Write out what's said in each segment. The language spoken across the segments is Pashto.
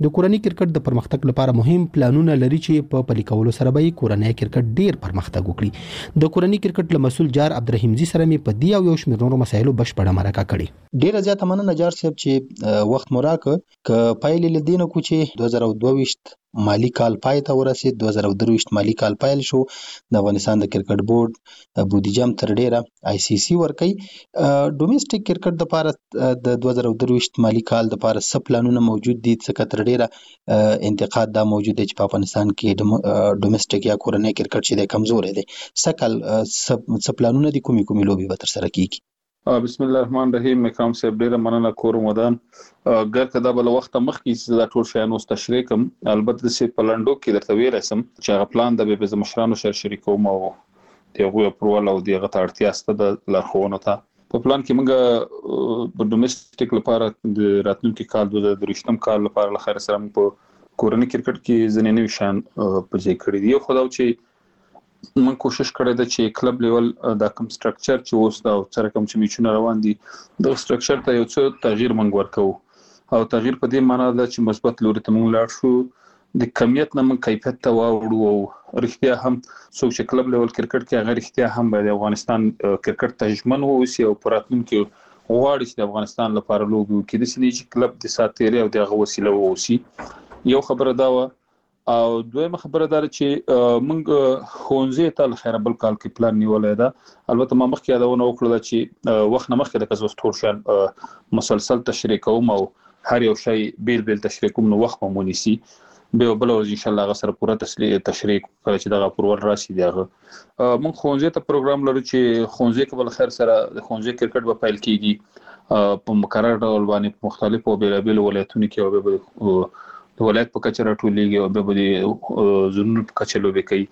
د کورنۍ کرکټ د پرمختګ لپاره مهم پلانونه لري چې په پلي کولو سره به کورنۍ کرکټ ډیر پرمختګ وکړي. د کورنۍ کرکټ له مسول جار عبدالرحیمزي سره مې په دې او یو شمېر نورو مسایلو بشپړه مرکه کړې. ډیره زیاته مننه جار صاحب چې وخت مو راکړ. ک پایلې لدینه کو چې 2022 مالی کال پای ته ورسید، 2023 مالی کال پایل شو. د افغانستان د کرکټ بورډ بودیجه تر ډیره ICC ورکي. ډومېسټک کرکټ د لپاره د 2023 مالی کال د لپاره څه پلانونه موجود دي؟ څه تر ډیره انتقاد دا موجود دی چې په افغانستان کې ډومېسټک یا کورنۍ کرکټ چې د کمزوري دی. څه پلانونه دي؟ کومي لوبي به تر سره کیږي؟ بسم الله الرحمن الرحیم. اکرام صاحب ډیره مننه کورم ودان. ګر کدا بل وخت مخکې دا ټول شیانو تشریح کوم. البته چې پلانډو کې درته ویل سم چې هغه پلان د به مشرانو سره شریکوم او دغه پرول او دغه اړتیا ست د لارښوونو ته. په پلان کې موږ په ډومېسټک لپاره د راتلونکي کال د 2023 کال لپاره لخر سره په کورنۍ کرکټ کې ځنې نوي شان په ځای کړی دی. خو دا چې من کوشش کړی دا چې کلب لیول دا کوم سټرکچر چې اوس دا سره کوم چې میچونه روان دي د سټرکچر ته یو څه تغییر منګ ورکو او تغییر په دې معنی دا چې مثبت لوري ته مونږ لاړ شو، د کمیت نه من کیفیت ته واوړو او رښتیا هم څوک چې کلب لیول کرکټ کې هغه رښتیا هم د افغانستان کرکټ ته ژمن ووسی او پراتونکو غواړي چې د افغانستان لپاره لوبي وکړي. د سړي چې کلب د ساتيري او دغه وسیله ووسی. یو خبره دا و او دویمه خبره دا چې موږ خونځې ته خیر بل کال کې پلان نیولای دا. البته ما مخکې یادونه وکړه چې وخت نه مخکې د کزوس ټول شان مسلسل تشریح کوم او هر یو شی بیل تشریح کوم نو وخت مونږ نسی به بل ورځ ان شاء الله غسر پوره تشریح کړی چې دغه پرور راشي. دغه موږ خونځې ته پروګرام لرو چې خونځې کبل خیر سره د خونځې کرکټ په فایل کېږي په مقرر ډول باندې مختلفو بیلابل ولایتونو کې او به د ولایت په کچه راټولېږي او به د زونونو په کچه لوبې کوي.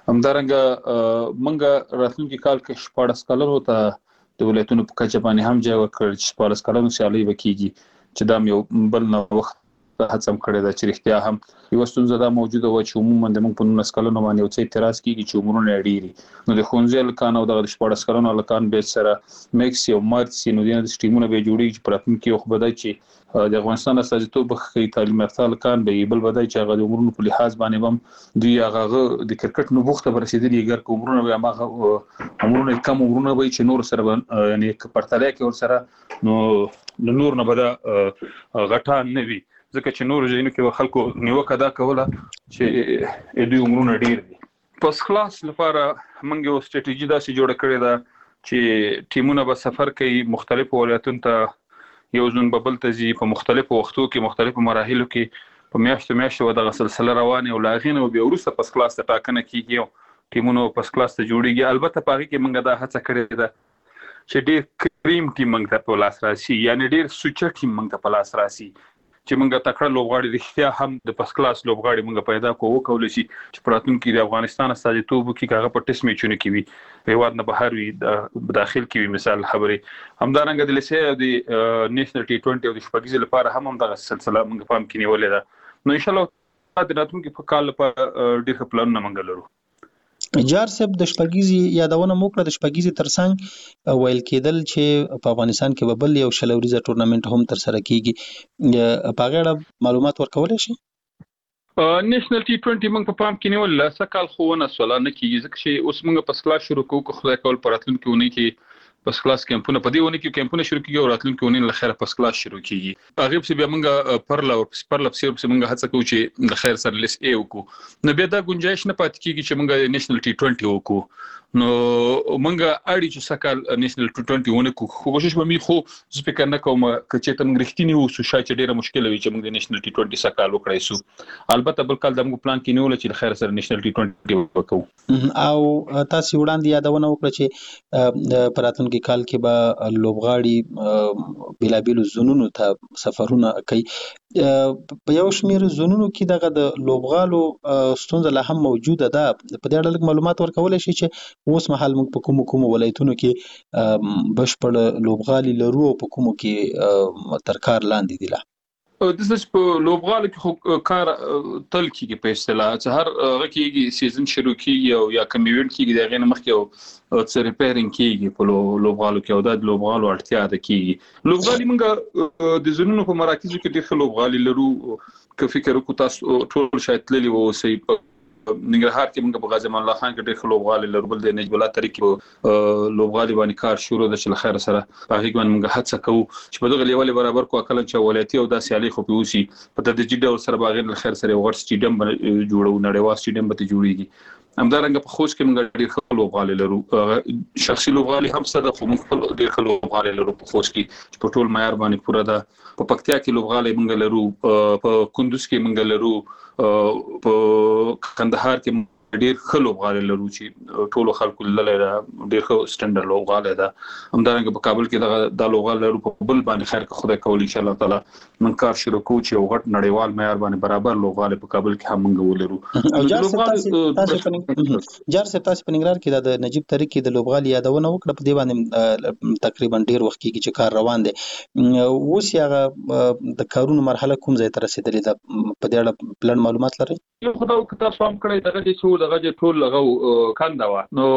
همدارنګه منګه راتلونکي کال کې 14 کلونو ته د ولایتونو په کچه باندې هم ځای ورکړ چې 14 کلونو سیالي وکړي چې دا یو بل نو وخت هڅه کړې ده چې رښتیا هم یو ستونزه دا موجوده و چې عموما د موږ په 19 کلونو باندې یو څه اعتراض کیږي چې عمرونه ډیری نو د خونځې لکان او د 14 کلونو لکان به سره میکس یو مارچ نو د ټیمونو به جوړیږي چې پراتونکو یو خبردای چې د افغانستان استازیتوب بخښي تعلیم یافته لکان به بل بدای چې هغه د عمرونو په لحاظ باندې هم دوی هغه د کرکټ نو بوخته برسېدلي ګر عمرونه به هغه عمرونه کم عمرونه به چې نور سره یعنی پرتلای کې ور سره نو نور نه بدا غټان نه وي ځکه چې نور ځینو کې خلکو نیوکه دا کوله چې دوی عمرونه ډیر دي. پس خلاص لپاره موږ یو ستراتیژي داسې جوړه کړې ده چې ټیمونه به سفر کوي مختلفو ولایتونو ته یو ځون ببل ته ځي په مختلفو وختو کې مختلفو مراحلو کې په میاشتو دغه سلسله روانه او لاغینه او بیا وروسته پس خلاص ته ټاکنه کیږي ټیمونو پس خلاص ته جوړیږي. البته په هغه کې موږ دا هڅه کړې ده چې ډیر کریم ټیم موږ ته په لاس راشي یعنی ډیر سوچ ټیم موږ ته په لاس راشي چې موږ تکړه لوبغاړي رښتیا هم د پس کلاس لوبغاړي موږ پیدا کوو شي چې پراتونکو د افغانستان استازیتوب کې هغه په ټیسټ میچونه کې وي هیواد نه بهر وي داخل کې وي. مثال خبري همدارنګه د لسه د نېشنل T20 او د شپږیز لپاره هم دغه سلسله موږ پام کې نیولې ده. نو ان شاء الله د راتلونکي په کال لپاره ډېر پلانونه موږ لرو. جار صاحب د شپږیزي یادونه موکړه د شپږیزي ترڅنګ ویل کېدل چې په افغانستان کې بل یو شلوريزه ټورنمنت هم تر سره کیږي په غاړه معلومات ورکول شي. نېشنل T20 موږ په پام کې نیول سکهال خوونه سوال نه کیږي ځکه چې اوس موږ په کلاس شروع کوو خدای کول پراتلونکو ونه کې پس کلاس کیمپونه په دې ونه کې کیمپونه شروع کیږي او راتلونکو ونه له خیره پس کلاس شروع کیږي. هغه په بیا موږ پرلا په موږ هڅه کوو چې د خیر سره لیس ای وکړو نو بیا دا گنجائش نه پات کیږي چې موږ نېشنل T20 وکړو نو موږ اړي چې سکهال نېشنل T20 ونه کوو کوشش به می خو سپیکر نه کوم چې تم رښتینی وو شای چې ډیره مشکله وي چې موږ د نېشنل T20 سکهال وکړای سو. البته بل کال د موږ پلان کې نیول چې خیر سره نېشنل T20 وکړو او تاسو وړاندې یادونه وکړه چې پراتونکو کال کې به لوبغاړي بلابل زونونو ته سفرونه کوي. په یو شمېر زونونو کې دغه د لوبغالو ستونزه لا هم موجوده ده. په دې اړه معلومات ورکول شي چې اوس مهال موږ په کوم ولایتونو کې بشپړ لوبغالي لرو او په کوم کې تر کار لاندې دي. د دې په لوبغالو کې کار تل کېږي په اصطلاح چې هر هغه کېږي سیزن شروع کېږي او یا کوم ایونت کېږي د غیر مخکې او څه ریپیرینګ کېږي په لوبغالو کې او د لوبغالو اړتیا ده کېږي. لوبغالي موږ د زونونو په مراکزو کې ډېر لوبغالي لرو که فکر وکړو تاسو ټول شاید تللی وو سي ننګرهار کې موږ په غازی امان الله خان کې ډېر خلوغالي لربل د نجیب الله طریقې لوبغالي باندې کار شروع د چل خیر سره په هغه باندې موږ هڅه کوو چې په دغه لیول برابر کو اکل چې ولایتي او د سیالي خو پیوسی په د ډیجیټل سره باغیر خیر سره ورس سټیډیم جوړو نړیوال سټیډیم به جوړیږي همدارنګه په خوست کې موږ ډېر خلوغالي لرو شخصي لوبغالي هم سره خو موږ ډېر خلوغالي لرو په خوست کې په ټول معیار باندې پوره ده په پکتیا کې لوبغالي موږ لرو په کندوز کې موږ لرو په کندهار کې ډېر خلوغالي لرو چې ټول خلکو له ډېر خو سټانډرډ لوبغالي ده همدارنګه په کابل کې د لوبغالي لرو په بل باندې خیر که خدای کول ان شاء الله تعالی من کار شروع کوو چې غټ نړیوال معیار باندې برابر لوبغالي په کابل کې هم موږ ولرو او جار تاسو په ننګرهار کې د نجیب طریقې د لوبغالي یادونه وکړه په دې باندې تقریبا ډېر وخت کې چې کار روان دي اوس هغه د کارونو مرحله کوم ځای ته رسیدلې ده په دې اړه پلان معلومات لرئ یو خدای کتاب فهم کړی دغه ټول هغه کنده و نو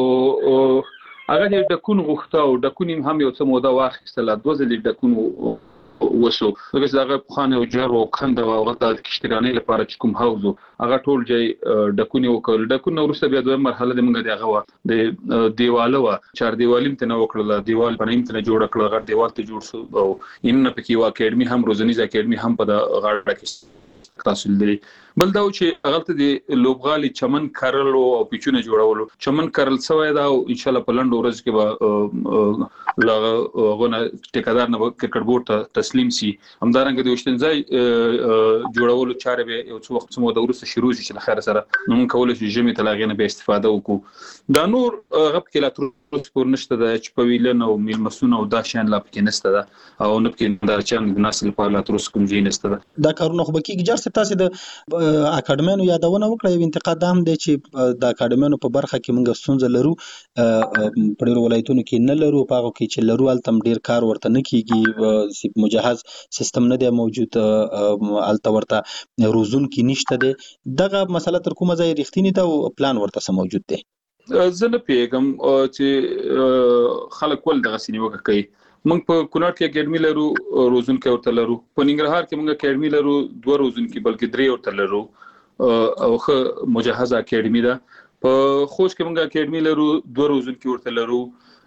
هغه د کون غوښته او د کون هم یو څه موده واخیستله دوه ځلې د کون وسو دغه خانه او جر او کنده او غدا د کشتیرانې لپاره چې کوم حوض هغه ټول ځای د کون یو کول د کون ورسته بیا دوه مرحله د موږ دغه د دیواله و چار دیوالیم ته نو وکړه دیوال باندې ته جوړ کړل غړ دیوال ته جوړ شو او ان په کې وا اکیډمي هم روزنیز اکیډمي هم په غړ کې تحصیل لري بل دا چې هغه د لوبغالي چمن کارل او پیچونه جوړولو چمن کارل سوی دا ان شاء الله په لند ورځ کې به لغونه ټیکادار نه کرکټ بورډ ته تسلیم سي همدارنګه د وشتنځای جوړولو چارې به یو څو وخت مو د ورسره شروع شي چې خیر سره نو کول شي جمعي تلاغینه به استفاده وکړو دا نور غب کې لا تر پور نشته د چپویلن او میلمسون او دا شان لا پکې نشته دا او نه پکې دا چان د نسل په لا تر اوسه کوم ځای نشته دا کارونه خو بکیږي جرس تاسو د اکاډمیانو یادونه وکړه یو انتقاد هم دی چې د اکاډمیانو په برخه کې موږ ستونزه لرو په ډیرو ولایتونو کې نه لرو په هغه کې چې لرو التم ډیر کار ورته نه کیږي مجهز سیستم نه دی موجود الته ورته روزون کې نشته دی دغه مسله تر کومه ځای رښتینی ده او پلان ورته سم موجود دی زه نه پیګم چې خلک ول دغه سینیوکه کوي موږ په کونړ کې اکیډمي لرو روزون کې ورته لرو په ننګرهار کې موږ اکیډمي لرو دوه روزون کې بلکې درې ورته لرو او خو مجهزه اکیډمي ده په خوست کې موږ اکیډمي لرو دوه روزون کې ورته لرو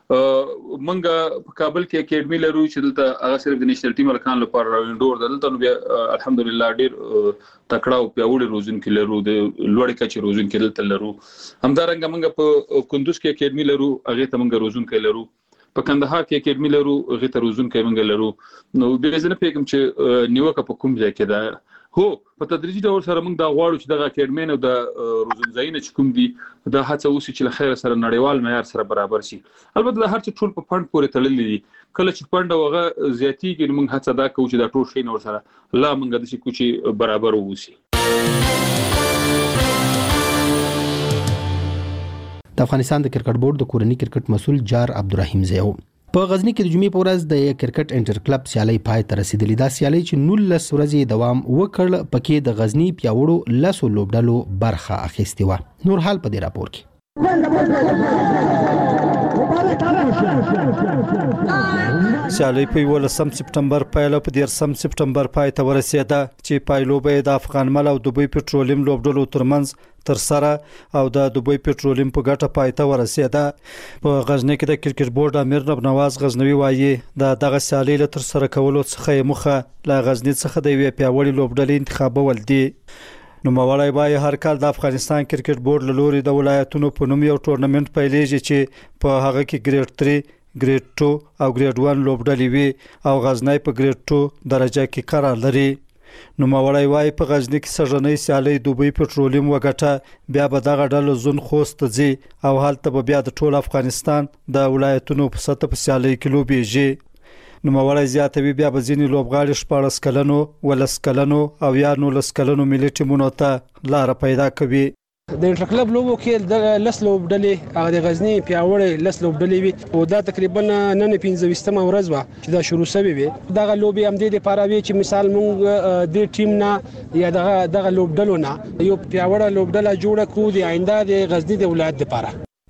موږ په کابل کې اکیډمي لرو چې دلته هغه صرف د نېشنل ټیم لکان لپاره انډور دلته نو بیا الحمدلله ډیر تکړه او پیاوړي روزون کې لرو د لوړ کچې روزون کې دلته لرو همدارنګه موږ په کندوز کې اکیډمي لرو هغه ته موږ روزون کې لرو په کندهار کې اکیډمي لرو هغه ته روزون کې موږ لرو نو به زه نه پیګم چې نیوکه په کوم ځای کې ده هو په تدریجي ډول سره موږ دا غواړو چې دغه اکیډمي نو د روزن ځایونه چې کوم دي دا هڅه وسی چې له خیر سره نړیوال معیار سره برابر شي البته د هر څه ټول په فند پورې تړلې دي کله چې فند وغه زیاتیږي موږ هڅه دا کوو چې دا ټول شي نور سره لا موږ د شي کوچي برابر ووسی د افغانستان د کرکټ بورډ د کورنۍ کرکټ مسؤل جار عبدالرحیم زیو په غزنی کې د جمعې په ورځ د کرکټ انټر کلب سیالي پای ته رسیدلې دا سیالي چې 19 ورځې دوام وکړ پکې د غزنی پیاوړو لاسو لوبډلو برخه اخیستې و نور حال په دې راپور کې سیالي په 18 سپټمبر پیل په 10 سپټمبر پای ته ورسېده چې پایلوبه د افغان مل او دوبۍ پټرولیم لوبډلو ترمنځ تر سره او د دوبۍ پټرولیم په ګټه پای ته ورسېده په غزنی کې د کرکټ بورډ امیر نواز غزنوي وایي دغه سیالي له تر سره کولو څخه مخه له غزنی څخه د یوې پیاوړي لوبډلې انتخابول دي نو مولای وایي هر کال د افغانستان کرکټ بورډ له لوري د ولایتونو په نوم یو ټورنمنت پیلېږي چې په هغه کې ګریډ 3 ګریډ 2 او ګریډ 1 لوبډلې وي او غزنی په ګریډ 2 درجه کې قرار لري نو مولای وای په غزنی کې سږنۍ سیالي دوبۍ پټرولیم وګټه بیا به دغه ډله زون خوست ځي او هلته به بیا د ټول افغانستان د ولایتونو په سطح په سیالي کې لوبېږي نو مولای زیاتوي بیا به ځینې لوبغاړي 14 کلنو ولس کلنو او یا 19 کلنو ملي ټیمونو ته لار پیدا کوي د انټر کلب لوبو کې د لس لوبډلې هغه د غزنی پیاوړې لس لوبډلې وي او دا تقریبا نن 15مه ورځ و چې دا شروع شوی وي دغه لوبي هم د لپاره وي چې مثال مونږ د ټیم نه یا دغه لوبډلو نه یو پیاوړه لوبډله جوړه کړو د آینده د غزنی د ولایت لپاره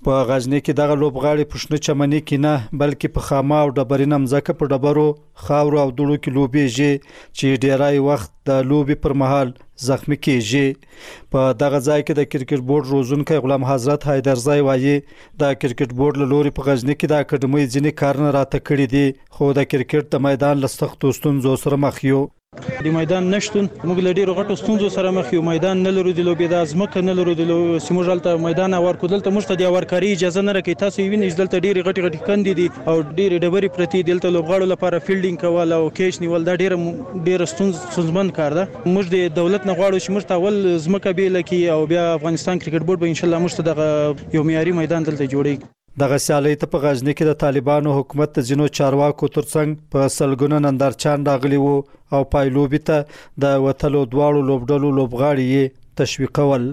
په غزنی کې دغه لوبغاړي په شنه چمنې کې نه بلکې په خامه او ډبرینه مځکه په ډبرو خاور او دوړو کې لوبېږي چې ډیرای وخت د لوبي پر مهال زخمی کېږي. په دغه ځای کې د کرکټ بورډ روزونکي غلام حضرت حیدرزای وایي د کرکټ بورډ له لوري په غزنی کې د اکیډمي ځینې کارونه راته کړي دي خو د کرکټ د میدان له سختو ستونزو سره مخ یو. د میدان نشتون موږ له ډیرو غټو ستونزو سره مخ یو. میدان نه لرو د لوبې د ازمکه نه لرو د سیموجالته میدان ورکو دلته موږ ته د ورکاري اجازه نه راکې. تاسو وینئ دلته ډیره غټي کندې دي او ډیره ډبرې پرتی دلته لوبغاړو لپاره فیلډینګ کول او کیچ نیول دا ډیره ستونزمن کار ده. موږ د دولت نه غواړو چې موږ ته ول ازمکه به لکې او بیا افغانستان کرکټ بورډ به ان شاء الله موږ ته د یو معیاري میدان دلته جوړي. دغه سیالي ته په غزنی کې د طالبانو حکومت د ځینو چارواکو ترڅنګ په سلګونه نندارچان راغلي وو او پایلوبي ته د وټلو دواړو لوبډلو لوبغاړي تشویقول.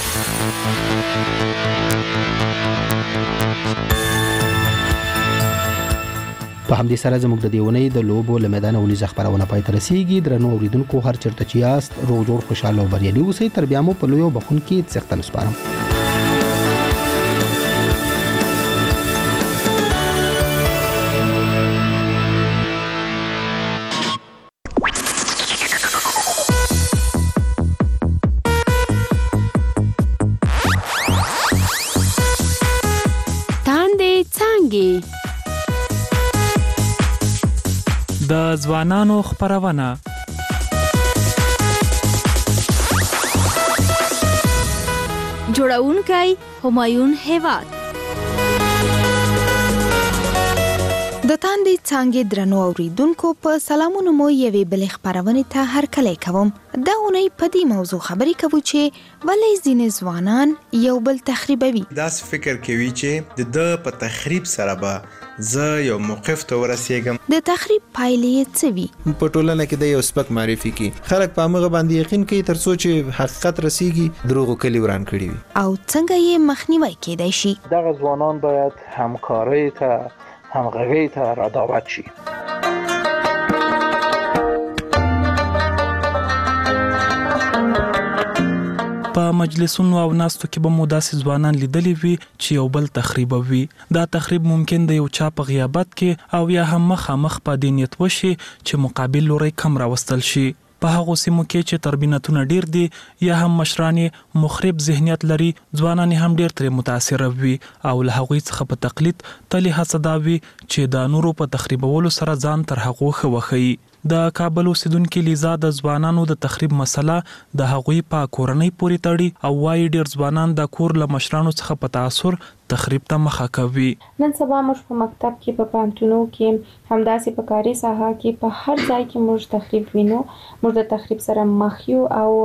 په همدې سره زموږ د دیونې د لوبو له میدان ونی خبرونه پای ته رسیدي. درنو اوریدونکو هر چرته چې یاست روغ جوړ خوشاله او بریالي اوسئ. تر بیا مو په لویو بخون کې څښتن سپارم. د ځوانانو خبرونه جوړونکی همایون هیواد د تاندې څنګه درنو اوریدونکو په سلامونو مو یوې بلې خبرونه ته هرکلی کوم. دا اونۍ په دې موضوع خبرې کوو چې ولې ځینې ځوانان یو بل تخریبوي. دا فکر کوي چې د په تخریب سره به زه یو موقف ته ورسېږم. د تخریب پایلې څه وي؟ په ټولنه کې د یو سپک معرفي کی خلک په هغه باندې یقین کوي تر څو چې حقیقت رسیږي دروغ کلی وران کړي وي. او څنګه یې مخنیوي کېدای شي؟ دغه ځوانان باید همکارۍ ته همغږۍ ته را دعوت شي. په مجلسونو او ناستو کې به مو داسې ځوانان لیدلي وي چې یو بل تخریبوي. دا تخریب ممکن د یو چا په غیابت کې او یا هم مخامخ په دې نیت وشي چې مقابل لوري کم راوستل شي. په هغو سیمو کې چې تربینتونه ډیر دي یا هم مشران مخرب ذهنیت لري ځوانان هم ډیر تر متاثر وي او له هغوی څخه په تقلید تلی حسداوي چې د نورو په تخریبولو سره ځان تر هغو خوخی. د کابل اوسیدونکو لیزا د ځوانانو د تخریب مسله د هغوی په کورنۍ پورې تړي او وايي ډیر ځوانان د کور له مشرانو څخه په تاثر تخریب ته مخه کوي. نن سبا موږ په مکتب کې په پانتونو کې همداسې په کاري ساحه کې په هر ځای کې موږ تخریب وینو. موږ د تخریب سره مخ یو او